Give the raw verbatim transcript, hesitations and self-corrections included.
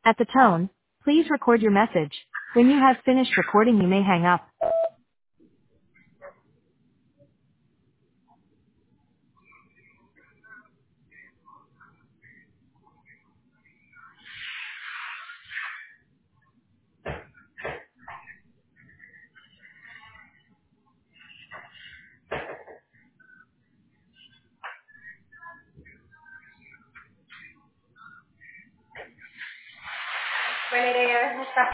At the tone, please record your message. When you have finished recording, you may hang up. Buena idea, está